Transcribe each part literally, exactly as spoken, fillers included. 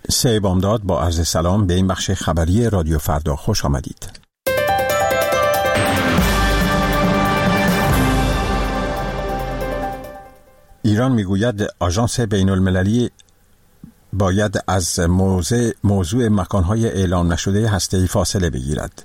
سه بامداد با عرض سلام به این بخش خبری رادیو فردا خوش آمدید. ایران میگوید آژانس بین المللی باید از موضوع, موضوع مکانهای اعلام نشده هسته‌ای فاصله بگیرد.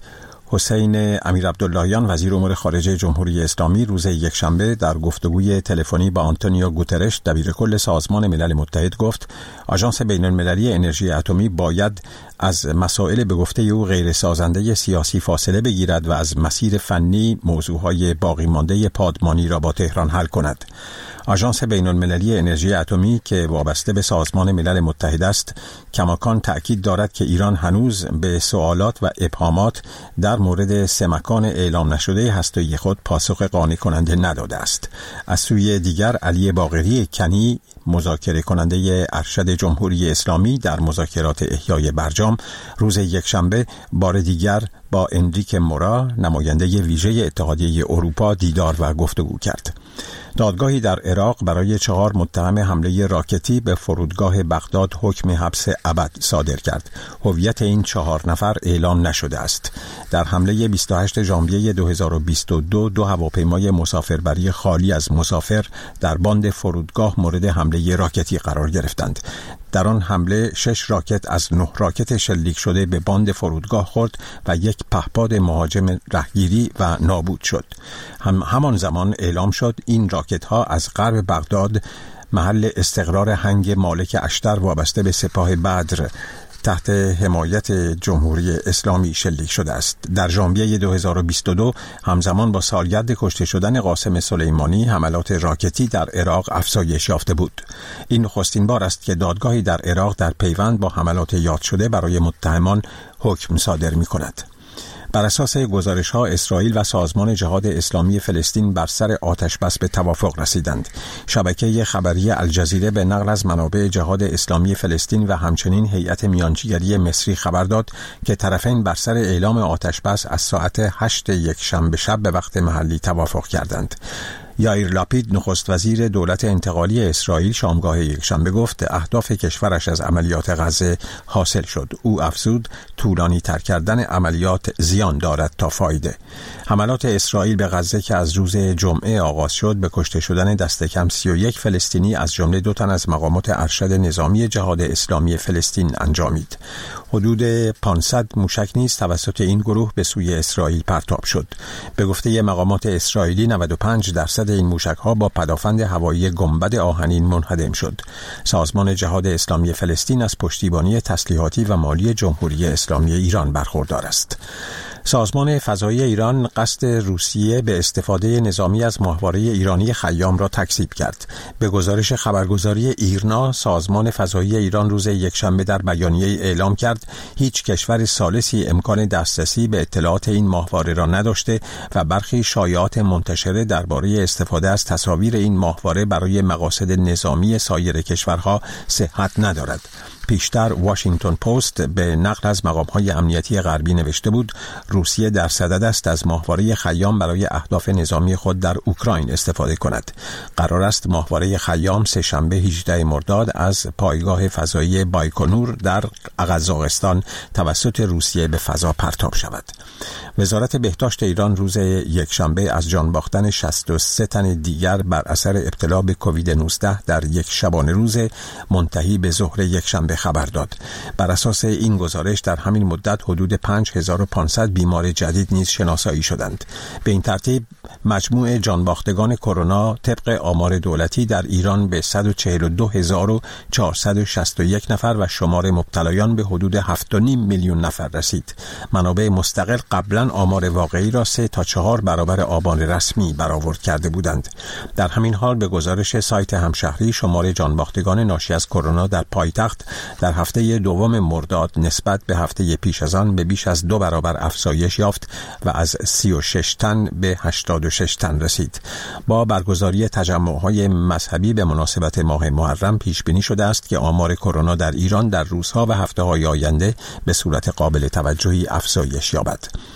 حسین امیر عبداللهیان وزیر امور خارجه جمهوری اسلامی روز یکشنبه در گفتگوی تلفنی با آنتونیو گوترش دبیرکل سازمان ملل متحد گفت آژانس بین المللی انرژی اتمی باید از مسائل به گفته او غیر سازنده سیاسی فاصله بگیرد و از مسیر فنی موضوعهای باقی مانده پادمانی را با تهران حل کند. آژانس بین المللی انرژی اتمی که وابسته به سازمان ملل متحد است کماکان تأکید دارد که ایران هنوز به سوالات و ابهامات در مورد سه مکان اعلام نشده هسته‌ای خود پاسخ قانع کننده نداده است. از سوی دیگر علی باقری کنی مذاکره کننده ارشد جمهوری اسلامی در مذاکرات احیای برجام روز یکشنبه بار دیگر با انریک مورا نماینده ویژه اتحادیه اروپا دیدار و گفتگو کرد. دادگاهی در عراق برای چهار متهم حمله راکتی به فرودگاه بغداد حکم حبس ابد صادر کرد. هویت این چهار نفر اعلام نشده است. در حمله بیست و هشتم ژانویه دو هزار و بیست و دو دو هواپیمای مسافربری خالی از مسافر در باند فرودگاه مورد حمله راکتی قرار گرفتند. در آن حمله شش راکت از نه راکت شلیک شده به باند فرودگاه خورد و یک پهپاد مهاجم رهگیری و نابود شد. هم همان زمان اعلام شد این راکت ها از غرب بغداد محل استقرار هنگ مالک اشتر وابسته به سپاه بدر تحت حمایت جمهوری اسلامی شلیک شده است. در ژانویه دو هزار و بیست و دو همزمان با سالگرد کشته شدن قاسم سلیمانی حملات راکتی در عراق افزایش یافته بود. این نخستین بار است که دادگاهی در عراق در پیوند با حملات یاد شده برای متهمان حکم صادر می کند. بر اساس گزارش‌ها اسرائیل و سازمان جهاد اسلامی فلسطین بر سر آتش بس به توافق رسیدند. شبکه خبری الجزیره به نقل از منابع جهاد اسلامی فلسطین و همچنین هیئت میانجیگری مصری خبر داد که طرفین بر سر اعلام آتش بس از ساعت هشت یکشنبه شب به وقت محلی توافق کردند. یائیر لاپید نخست وزیر دولت انتقالی اسرائیل شامگاه یکشنبه گفت اهداف کشورش از عملیات غزه حاصل شد. او افزود طولانی تر کردن عملیات زیان دارد تا فایده. حملات اسرائیل به غزه که از روز جمعه آغاز شد به کشته شدن دست کم سی و یک فلسطینی از جمله دو تن از مقامات ارشد نظامی جهاد اسلامی فلسطین انجامید. حدود پانصد موشک نیز توسط این گروه به سوی اسرائیل پرتاب شد. به گفته مقامات اسرائیلی نود و پنج درصد این موشک‌ها با پدافند هوایی گنبد آهنین منهدم شد. سازمان جهاد اسلامی فلسطین از پشتیبانی تسلیحاتی و مالی جمهوری اسلامی ایران برخوردار است. سازمان فضایی ایران قصد روسیه به استفاده نظامی از ماهواره ایرانی خیام را تکذیب کرد. به گزارش خبرگزاری ایرنا، سازمان فضایی ایران روز یکشنبه در بیانیه اعلام کرد هیچ کشور ثالثی امکان دسترسی به اطلاعات این ماهواره را نداشته و برخی شایعات منتشره درباره استفاده از تصاویر این ماهواره برای مقاصد نظامی سایر کشورها صحت ندارد. پیشتر واشنگتن پست به نقل از مقام‌های امنیتی غربی نوشته بود روسیه در صدد است از ماهواره خیام برای اهداف نظامی خود در اوکراین استفاده کند. قرار است ماهواره خیام سه شنبه هجدهم مرداد از پایگاه فضایی بایکونور در قزاقستان توسط روسیه به فضا پرتاب شود. وزارت بهداشت ایران روز یکشنبه از جان باختن شصت و سه تن دیگر بر اثر ابتلا به کووید نوزده در یک شبانه روز منتهی به ظهر یکشنبه خبر داد. بر اساس این گزارش در همین مدت حدود پنج هزار و پانصد بیمار جدید نیز شناسایی شدند. به این ترتیب مجموع جانباختگان کرونا طبق آمار دولتی در ایران به صد و چهل و دو هزار و چهارصد و شصت و یک نفر و شمار مبتلایان به حدود هفت و نیم میلیون نفر رسید. منابع مستقل قبلا آمار واقعی را سه تا چهار برابر آبان رسمی برآورد کرده بودند. در همین حال به گزارش سایت همشهری شمار جانباختگان ناشی از کرونا در پایتخت در هفته دوم مرداد نسبت به هفته پیش از آن به بیش از دو برابر افزایش یافت و از سی و شش تن به هشتاد و شش تن رسید. با برگزاری تجمع‌های مذهبی به مناسبت ماه محرم پیش بینی شده است که آمار کرونا در ایران در روزها و هفته‌های آینده به صورت قابل توجهی افزایش یابد.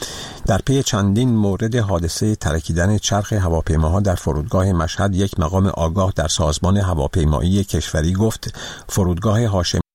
در پی چندین مورد حادثه ترکیدن چرخ هواپیماها در فرودگاه مشهد، یک مقام آگاه در سازمان هواپیمایی کشوری گفت فرودگاه هاشمی